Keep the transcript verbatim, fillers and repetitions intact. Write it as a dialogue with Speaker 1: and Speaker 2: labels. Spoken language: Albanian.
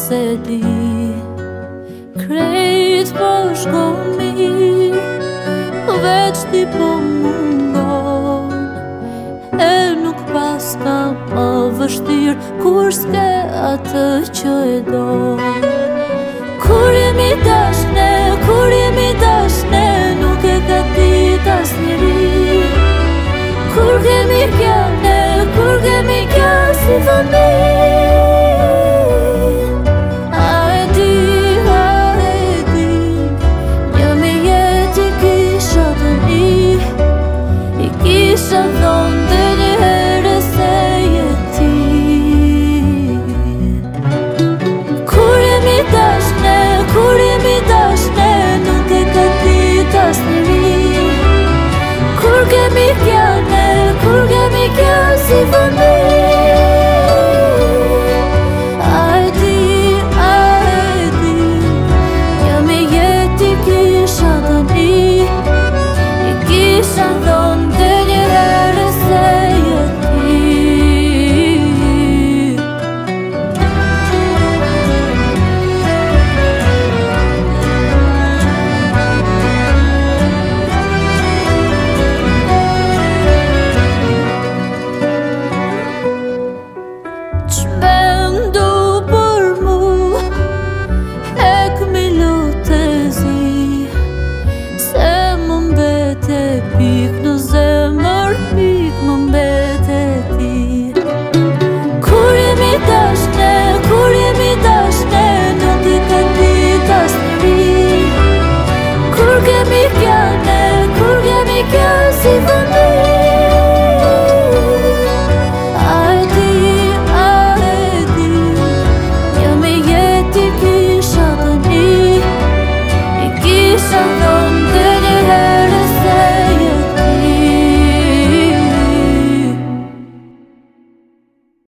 Speaker 1: se di krejt po shkon mirë, veç ti po mungon, e nuk pas ka më vështirë kur s'ke atë që e do. Kur jemi dashne, kur jemi dashne, nuk e ka dit asnjëri. Kur kemi kjane, kur kemi kjane si familje. A e di, a e di, një me jetë i kisha të mi, i kisha thonë të një herë se jeti. Kur jemi dashne, kur jemi dashne, nuk e ka dit asnjëri. Kur kemi kjane, kur kemi kjane si familje. A e di, a e di, një me jetë i kisha të mi, i kisha thonë